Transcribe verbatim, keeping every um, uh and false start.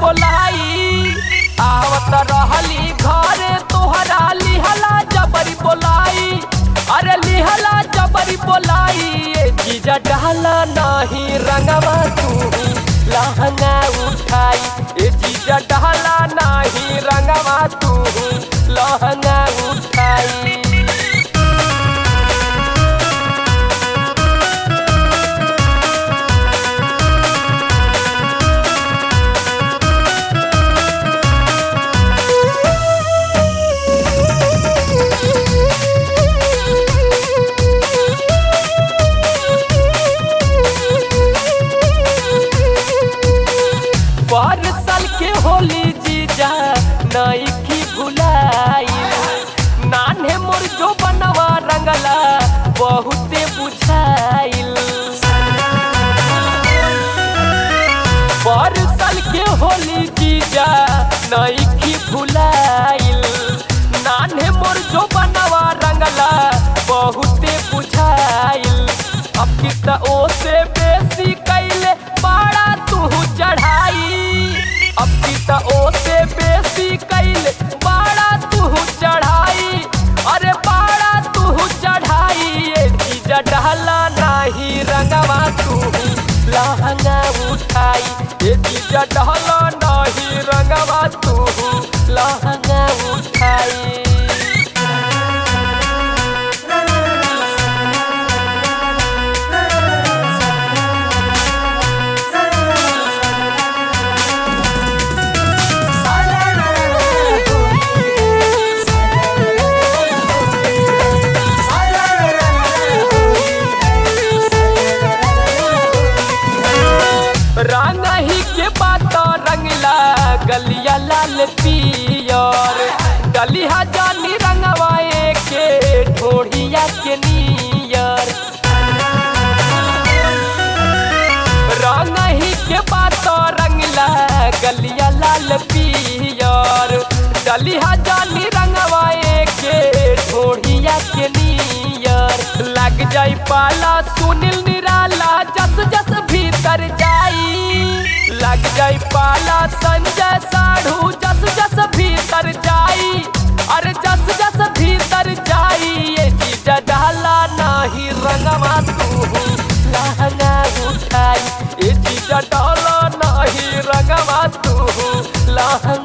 बोलाई आवत रहली घरे तोहरा लिहला जबरी बोलाई अरे लिहला जबरी बोलाई ए जीजा डाला नहीं रंगवा तू लहंगा उठाई ए जीजा डाला नहीं रंगवा तू लहंगा उठाई। पर साल के होली जीजा नईखी भुलाई नान्हे मोर जो बनवा रंगला बहुते बुझाइल पर साल के होली जीजा नईखी भुलाइल नान्हे मोर जो बनवा रंगला बहुते बुझाइल अब कितना ओसे बेसी कैले बड़ा तू चढ़ाई अब कितना ओसे बेसी कैले बड़ा तू चढ़ाई अरे बड़ा तू चढ़ाई ए जीजा डाला नहीं रंगवा तू लहंगा उठाई ए जीजा डाला नहीं रंगवा तू लहंगा उठाई। रंग ही के बात रंगला गलिया लाल पियर डलिया जानी रंगवाए के ढोढ़िया के नियर रंग ही के बात रंगला गलिया लाल पियर डलिया जानी रंगवाए के ढोढ़िया के नियर लग जाई पाला सुनील निराला जस जस भीतर जाई लग जाई पाला संजय साढ़ू जस जस भीतर जाई अरे जस जस भीतर जाई ये जीजा डाला नहीं रंगवा तू लहंगा उठाई ये जीजा डाला नहीं रंगवा तू लहंगा